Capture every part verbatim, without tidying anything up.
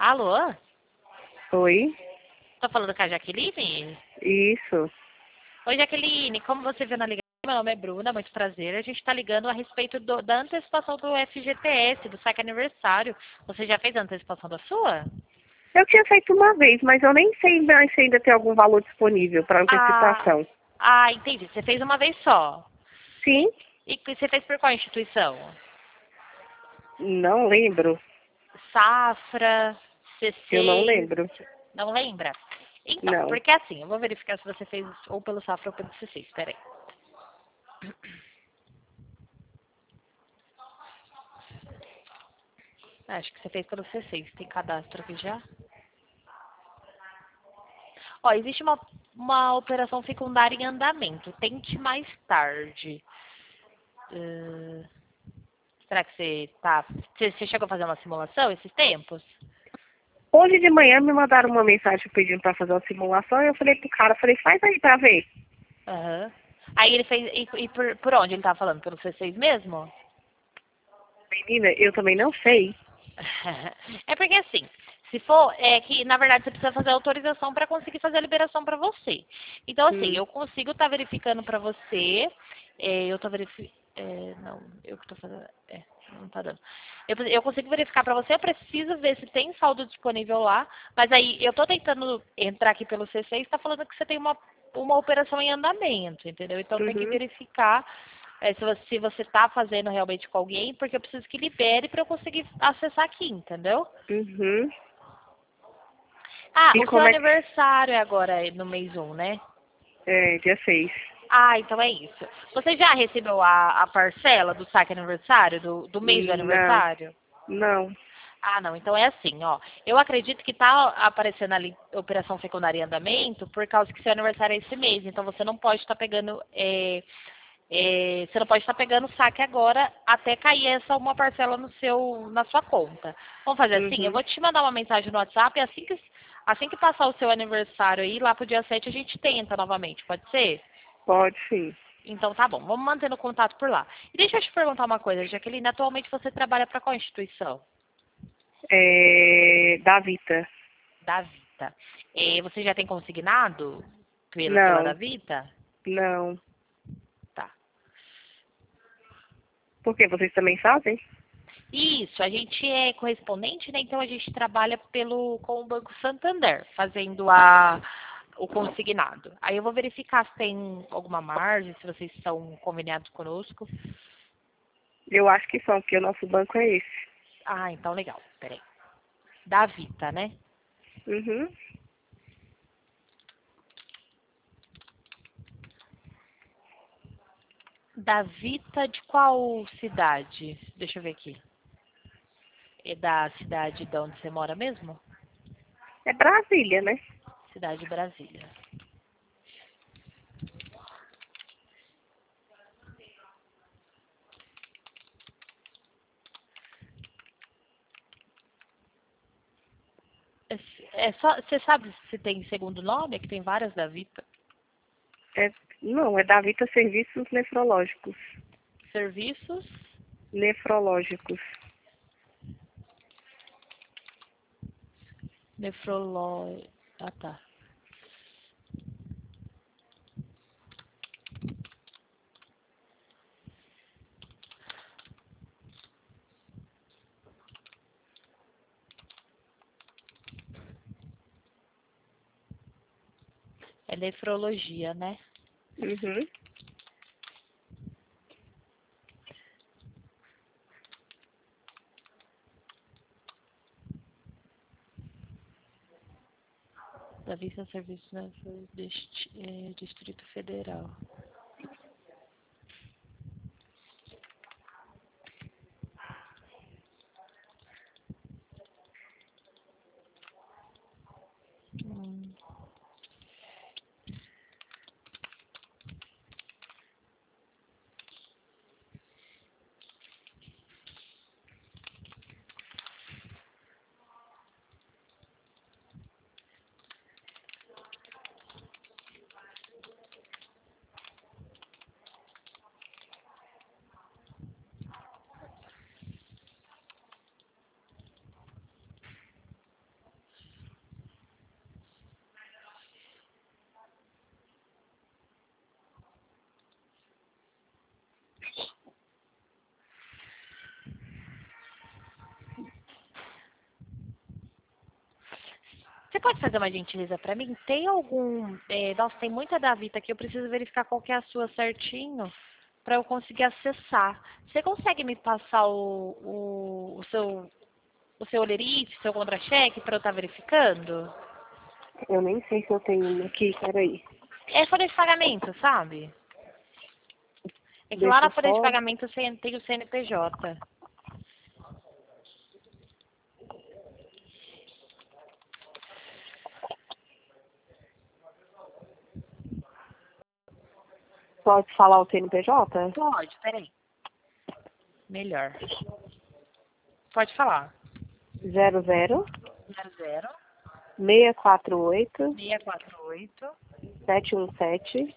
Alô? Oi, Tô falando com a Jaqueline? isso. Oi, Jaqueline, como você viu na ligação, meu nome é Bruna, muito prazer. A gente tá ligando a respeito do- da antecipação do F G T S, do saque aniversário. Você já fez a antecipação da sua? Eu tinha feito uma vez, mas eu nem sei mais se ainda tem algum valor disponível para Ah, antecipação. ah, entendi. Você fez uma vez só. Sim? E que você fez por qual instituição? Não lembro. Safra, Eu não C seis, lembro. não lembra? Então, Não. porque assim, eu vou verificar se você fez ou pelo Safra ou pelo C seis, peraí. Acho que você fez pelo C seis, tem cadastro aqui já? Ó, existe uma, uma operação secundária em andamento. Tente mais tarde. Uh, será que você tá. Você, você chegou a fazer uma simulação esses tempos? Hoje de manhã me mandaram uma mensagem pedindo para fazer uma simulação e eu falei pro cara, falei, faz aí pra ver. Aham. Aí ele fez. E, e por, por onde ele tava falando? Pelo C seis mesmo? Menina, eu também não sei. É porque assim, se for, é que na verdade você precisa fazer autorização para conseguir fazer a liberação para você. Então assim, Hum, eu consigo estar verificando para você, é, eu tô verificando, não, eu que tô fazendo, é, não tá dando. Eu, eu consigo verificar para você, eu preciso ver se tem saldo disponível lá, mas aí eu tô tentando entrar aqui pelo C seis, está falando que você tem uma, uma operação em andamento, entendeu? Então tem que uhum, verificar é, se você, se você tá fazendo realmente com alguém, porque eu preciso que libere para eu conseguir acessar aqui, entendeu? uhum. Ah, E o seu como é que... aniversário é agora no mês um, né? É, dia seis. Ah, então é isso. Você já recebeu a, a parcela do saque aniversário, do, do mês do Não, aniversário? não. Ah, não. Então é assim, ó. Eu acredito que tá aparecendo ali operação secundária em andamento por causa que seu aniversário é esse mês. Então você não pode estar pegando é, É, você não pode estar pegando saque agora até cair essa uma parcela no seu, na sua conta. Vamos fazer assim? Eu Uhum. vou te mandar uma mensagem no WhatsApp e assim que, assim que passar o seu aniversário aí, lá pro dia sete, a gente tenta novamente, pode ser? Pode sim. Então tá bom, vamos mantendo contato por lá. E deixa eu te perguntar uma coisa, Jaqueline, atualmente você trabalha para qual instituição? É, da Vita. Da Vita. É, você já tem consignado pela, pela da Não, Vita? não. Tá. Por quê? Vocês também fazem? Isso, a gente é correspondente, né? Então a gente trabalha pelo com o Banco Santander, fazendo a o consignado. Aí eu vou verificar se tem alguma margem, se vocês estão conveniados conosco. Eu acho que são, porque o nosso banco é esse. Ah, então legal. Peraí. Da Vita, né? Uhum. Da Vita de qual cidade? Deixa eu ver aqui. É da cidade de onde você mora mesmo? É Brasília, né? Cidade de Brasília. É, é só, você sabe se tem segundo nome? É que tem várias da Vita. É, não, é da Vita Serviços Nefrológicos. Serviços Nefrológicos. nefrológicos. Ah, tá. É nefrologia, né? Uhum. Da Vista Serviço né, Dist- eh, Distrito Federal. Hum. pode fazer uma gentileza pra mim? Tem algum... É, nossa, tem muita Davita aqui, eu preciso verificar qual que é a sua certinho pra eu conseguir acessar. Você consegue me passar o, o, o seu, o seu olerite, seu contra-cheque pra eu estar verificando? Eu nem sei se eu tenho um aqui, peraí. É folha de pagamento, sabe? É que Deixa lá na eu folha de só... pagamento tem o C N P J. Pode falar o C N P J? Pode, peraí. Melhor. Pode falar. Zero zero Zero zero seis quatro oito seis quatro oito sete um sete.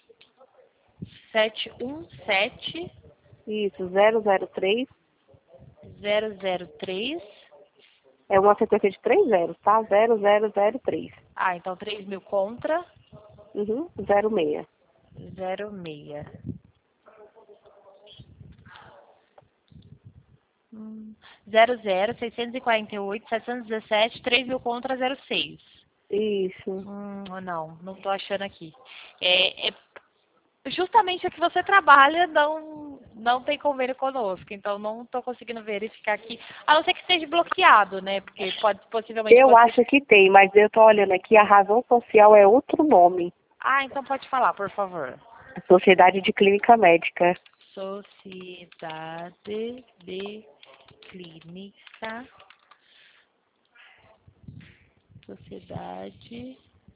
sete um sete Isso, zero zero três. zero zero três. É uma sequência de três zeros, tá? Zero zero zero três. Ah, então três mil contra Uhum, zero seis. zero seis. Hum, zero zero seiscentos e quarenta e oito setecentos e dezessete três mil contra zero seis. Isso. Hum, não, não tô achando aqui. É, é justamente o que você trabalha não, não tem convênio conosco, então não estou conseguindo verificar aqui, a não ser que esteja bloqueado, né? Porque pode possivelmente. Eu Pode acho que tem, mas eu tô olhando aqui, a razão social é outro nome. Ah, então pode falar, por favor. Sociedade de Clínica Médica. Sociedade de Clínica. Sociedade.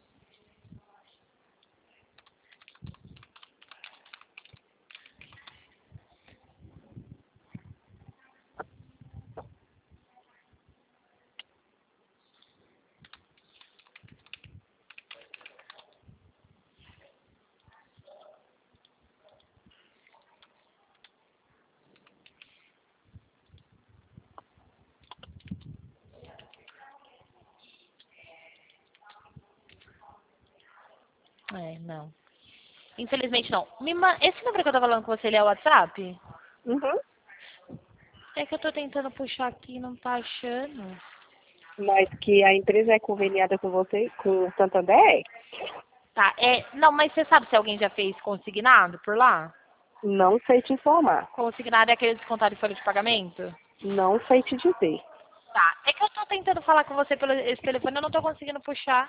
É, não. Infelizmente não. Me ma- Esse número que eu tô falando com você, ele é o WhatsApp? Uhum. É que eu tô tentando puxar aqui e não tá achando. Mas que a empresa é conveniada com você, com o Santander? Tá, é. Não, mas você sabe se alguém já fez consignado por lá? Não sei te informar. Consignado é aquele descontado de folha de pagamento? Não sei te dizer. Tá. É que eu tô tentando falar com você pelo esse telefone, eu não tô conseguindo puxar.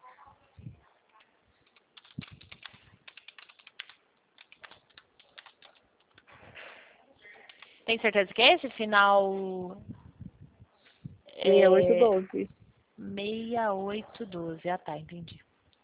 Tem certeza que é esse? Final. seis oito É. doze. seis oito um dois. Ah, tá, entendi.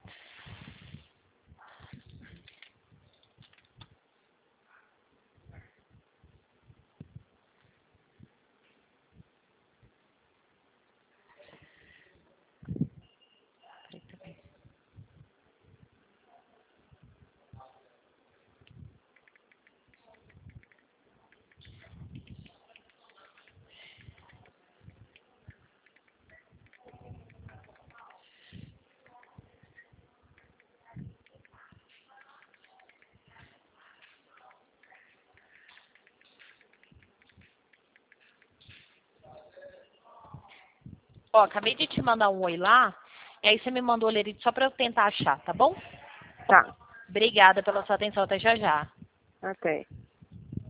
Ó, acabei de te mandar um oi lá, e aí você me mandou o lerite só pra eu tentar achar, tá bom? Tá, Obrigada pela sua atenção, até já já. até.